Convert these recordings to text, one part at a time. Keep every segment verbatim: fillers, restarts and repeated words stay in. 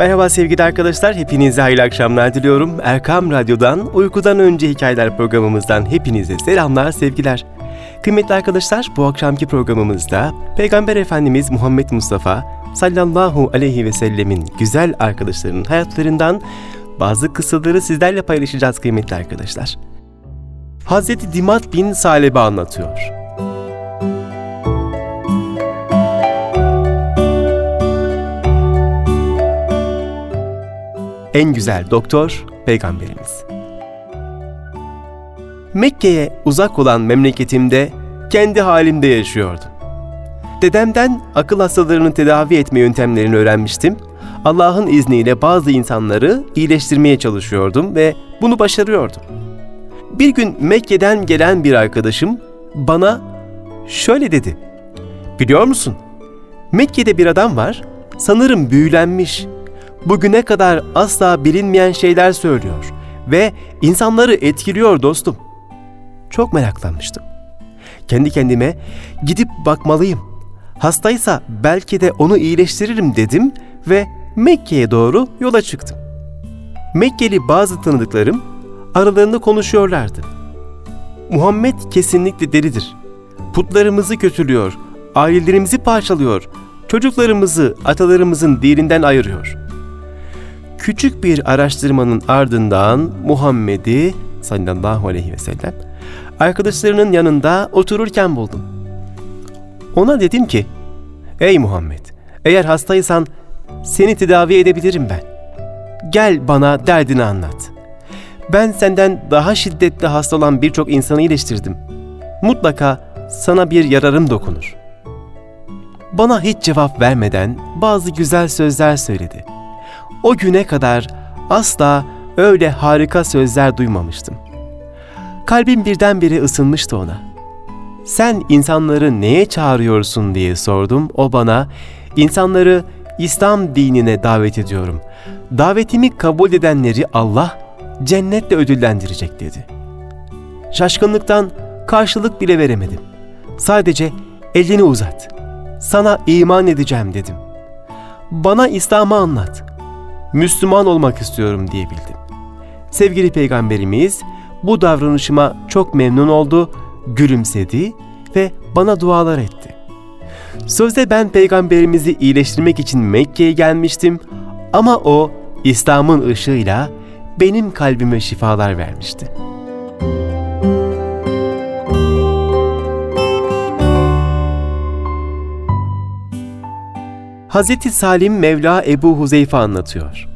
Merhaba sevgili arkadaşlar, hepinize hayırlı akşamlar diliyorum. Erkam Radyo'dan, Uykudan Önce Hikayeler programımızdan hepinize selamlar, sevgiler. Kıymetli arkadaşlar, bu akşamki programımızda Peygamber Efendimiz Muhammed Mustafa sallallahu aleyhi ve sellemin güzel arkadaşlarının hayatlarından bazı kıssaları sizlerle paylaşacağız kıymetli arkadaşlar. Hazreti Dimad bin Salebe anlatıyor. En güzel doktor Peygamberimiz. Mekke'ye uzak olan memleketimde kendi halimde yaşıyordum. Dedemden akıl hastalarını tedavi etme yöntemlerini öğrenmiştim. Allah'ın izniyle bazı insanları iyileştirmeye çalışıyordum ve bunu başarıyordum. Bir gün Mekke'den gelen bir arkadaşım bana şöyle dedi. Biliyor musun? Mekke'de bir adam var, sanırım büyülenmiş. Bugüne kadar asla bilinmeyen şeyler söylüyor ve insanları etkiliyor dostum. Çok meraklanmıştım. Kendi kendime gidip bakmalıyım. Hastaysa belki de onu iyileştiririm dedim ve Mekke'ye doğru yola çıktım. Mekkeli bazı tanıdıklarım aralarında konuşuyorlardı. Muhammed kesinlikle delidir. Putlarımızı kötülüyor, ailelerimizi parçalıyor, çocuklarımızı atalarımızın dininden ayırıyor. Küçük bir araştırmanın ardından Muhammed'i sallallahu aleyhi ve sellem arkadaşlarının yanında otururken buldum. Ona dedim ki, ey Muhammed, eğer hastaysan seni tedavi edebilirim ben. Gel bana derdini anlat. Ben senden daha şiddetli hasta olan birçok insanı iyileştirdim. Mutlaka sana bir yararım dokunur. Bana hiç cevap vermeden bazı güzel sözler söyledi. O güne kadar asla öyle harika sözler duymamıştım. Kalbim birdenbire ısınmıştı ona. Sen insanları neye çağırıyorsun diye sordum. O bana, insanları İslam dinine davet ediyorum. Davetimi kabul edenleri Allah cennetle ödüllendirecek dedi. Şaşkınlıktan karşılık bile veremedim. Sadece elini uzat. Sana iman edeceğim dedim. Bana İslam'ı anlat. Müslüman olmak istiyorum diyebildim. Sevgili Peygamberimiz bu davranışıma çok memnun oldu, gülümsedi ve bana dualar etti. Sözde ben Peygamberimizi iyileştirmek için Mekke'ye gelmiştim ama o İslam'ın ışığıyla benim kalbime şifalar vermişti. Hazreti Salim Mevla Ebu Huzeyfe anlatıyor.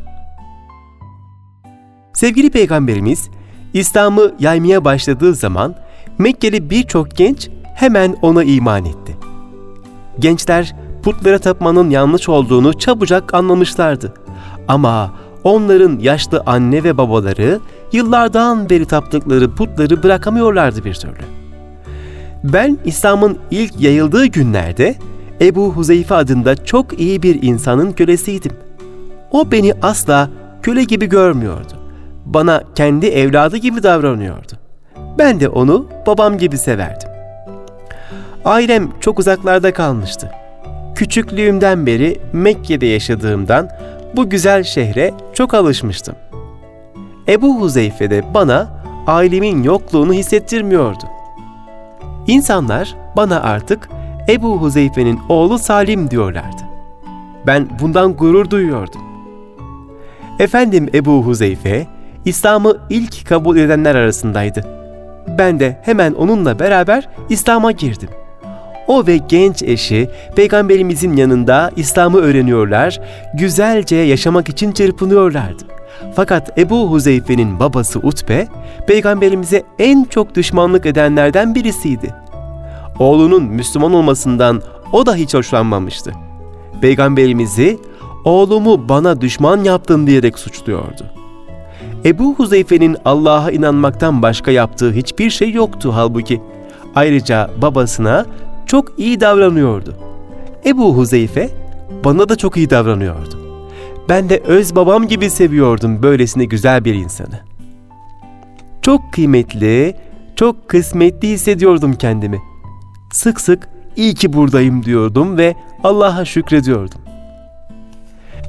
Sevgili Peygamberimiz İslam'ı yaymaya başladığı zaman Mekkeli birçok genç hemen ona iman etti. Gençler putlara tapmanın yanlış olduğunu çabucak anlamışlardı. Ama onların yaşlı anne ve babaları yıllardan beri taptıkları putları bırakamıyorlardı bir türlü. Ben İslam'ın ilk yayıldığı günlerde Ebu Huzeyfe adında çok iyi bir insanın kölesiydim. O beni asla köle gibi görmüyordu. Bana kendi evladı gibi davranıyordu. Ben de onu babam gibi severdim. Ailem çok uzaklarda kalmıştı. Küçüklüğümden beri Mekke'de yaşadığımdan bu güzel şehre çok alışmıştım. Ebu Huzeyfe de bana ailemin yokluğunu hissettirmiyordu. İnsanlar bana artık Ebu Huzeyfe'nin oğlu Salim diyorlardı. Ben bundan gurur duyuyordum. Efendim Ebu Huzeyfe, İslam'ı ilk kabul edenler arasındaydı. Ben de hemen onunla beraber İslam'a girdim. O ve genç eşi Peygamberimizin yanında İslam'ı öğreniyorlar, güzelce yaşamak için çırpınıyorlardı. Fakat Ebu Huzeyfe'nin babası Utbe, Peygamberimize en çok düşmanlık edenlerden birisiydi. Oğlunun Müslüman olmasından o da hiç hoşlanmamıştı. Peygamberimizi, oğlumu bana düşman yaptın diyerek suçluyordu. Ebu Huzeyfe'nin Allah'a inanmaktan başka yaptığı hiçbir şey yoktu halbuki. Ayrıca babasına çok iyi davranıyordu. Ebu Huzeyfe bana da çok iyi davranıyordu. Ben de öz babam gibi seviyordum böylesine güzel bir insanı. Çok kıymetli, çok kısmetli hissediyordum kendimi. Sık sık iyi ki buradayım diyordum ve Allah'a şükrediyordum.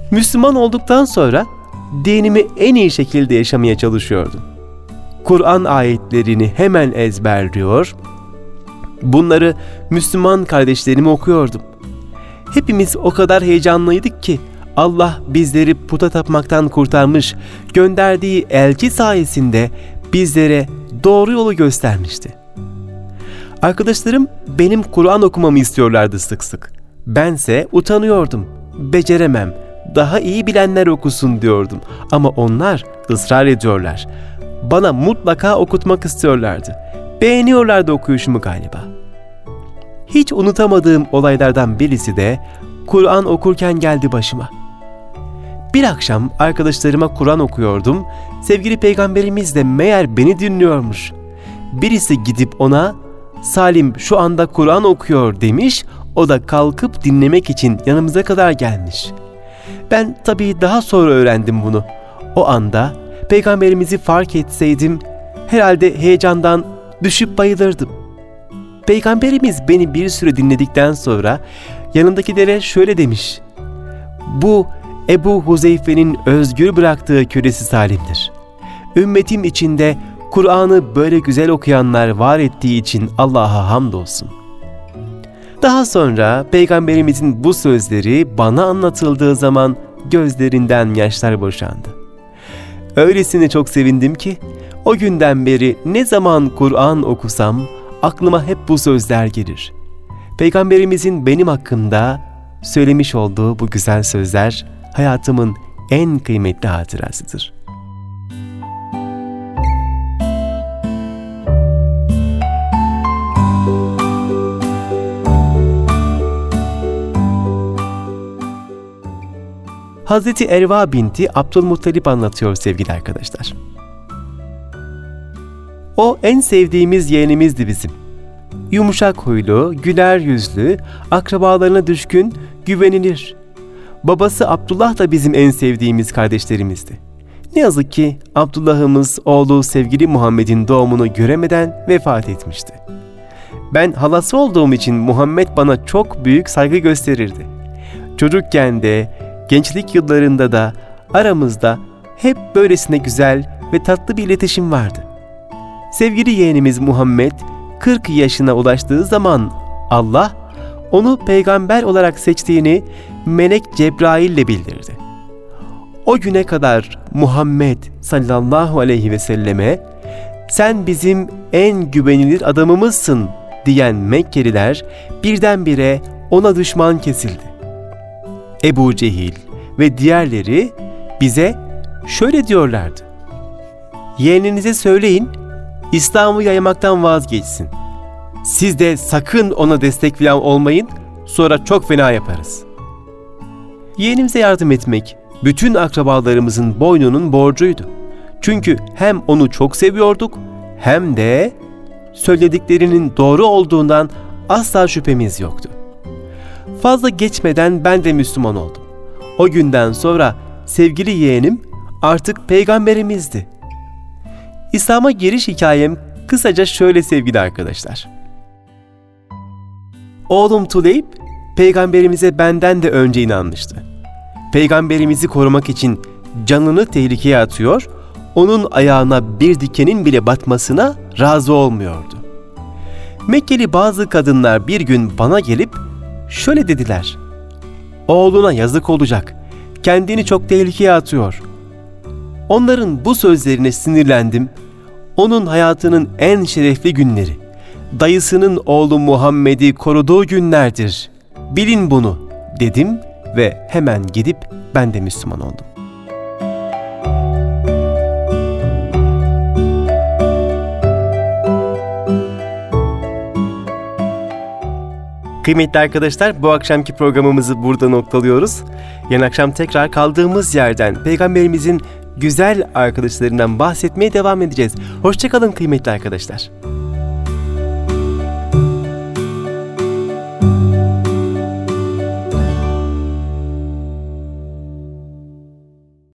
Müslüman olduktan sonra dinimi en iyi şekilde yaşamaya çalışıyordum. Kur'an ayetlerini hemen ezberliyor, bunları Müslüman kardeşlerime okuyordum. Hepimiz o kadar heyecanlıydık ki Allah bizleri puta tapmaktan kurtarmış, gönderdiği elçi sayesinde bizlere doğru yolu göstermişti. Arkadaşlarım benim Kur'an okumamı istiyorlardı sık sık. Bense utanıyordum, beceremem, daha iyi bilenler okusun diyordum. Ama onlar ısrar ediyorlar. Bana mutlaka okutmak istiyorlardı. Beğeniyorlardı okuyuşumu galiba. Hiç unutamadığım olaylardan birisi de Kur'an okurken geldi başıma. Bir akşam arkadaşlarıma Kur'an okuyordum. Sevgili Peygamberimiz de meğer beni dinliyormuş. Birisi gidip ona "Salim şu anda Kur'an okuyor" demiş. O da kalkıp dinlemek için yanımıza kadar gelmiş. Ben tabii daha sonra öğrendim bunu. O anda Peygamberimizi fark etseydim herhalde heyecandan düşüp bayılırdım. Peygamberimiz beni bir süre dinledikten sonra yanındakilere şöyle demiş: "Bu Ebu Huzeyfe'nin özgür bıraktığı kölesi Salim'dir. Ümmetim içinde Kur'an'ı böyle güzel okuyanlar var ettiği için Allah'a hamdolsun." Daha sonra Peygamberimizin bu sözleri bana anlatıldığı zaman gözlerinden yaşlar boşandı. Öylesine çok sevindim ki o günden beri ne zaman Kur'an okusam aklıma hep bu sözler gelir. Peygamberimizin benim hakkımda söylemiş olduğu bu güzel sözler hayatımın en kıymetli hatırasıdır. Hazreti Erva binti Abdülmuttalip anlatıyor sevgili arkadaşlar. O en sevdiğimiz yeğenimizdi bizim. Yumuşak huylu, güler yüzlü, akrabalarına düşkün, güvenilir. Babası Abdullah da bizim en sevdiğimiz kardeşlerimizdi. Ne yazık ki Abdullah'ımız oğlu sevgili Muhammed'in doğumunu göremeden vefat etmişti. Ben halası olduğum için Muhammed bana çok büyük saygı gösterirdi. Çocukken de, gençlik yıllarında da aramızda hep böylesine güzel ve tatlı bir iletişim vardı. Sevgili yeğenimiz Muhammed kırk yaşına ulaştığı zaman Allah onu peygamber olarak seçtiğini Melek Cebrail ile bildirdi. O güne kadar Muhammed sallallahu aleyhi ve selleme "Sen bizim en güvenilir adamımızsın" diyen Mekkeliler birdenbire ona düşman kesildi. Ebu Cehil ve diğerleri bize şöyle diyorlardı: "Yeğeninize söyleyin, İslam'ı yaymaktan vazgeçsin. Siz de sakın ona destek falan olmayın, sonra çok fena yaparız." Yeğenimize yardım etmek bütün akrabalarımızın boynunun borcuydu. Çünkü hem onu çok seviyorduk hem de söylediklerinin doğru olduğundan asla şüphemiz yoktu. Fazla geçmeden ben de Müslüman oldum. O günden sonra sevgili yeğenim artık peygamberimizdi. İslam'a giriş hikayem kısaca şöyle sevgili arkadaşlar. Oğlum Tuleyb, peygamberimize benden de önce inanmıştı. Peygamberimizi korumak için canını tehlikeye atıyor, onun ayağına bir dikenin bile batmasına razı olmuyordu. Mekkeli bazı kadınlar bir gün bana gelip şöyle dediler: "Oğluna yazık olacak, kendini çok tehlikeye atıyor." Onların bu sözlerine sinirlendim. Onun hayatının en şerefli günleri, dayısının oğlu Muhammed'i koruduğu günlerdir. Bilin bunu dedim ve hemen gidip ben de Müslüman oldum. Kıymetli arkadaşlar, bu akşamki programımızı burada noktalıyoruz. Yarın akşam tekrar kaldığımız yerden Peygamberimizin güzel arkadaşlarından bahsetmeye devam edeceğiz. Hoşça kalın kıymetli arkadaşlar.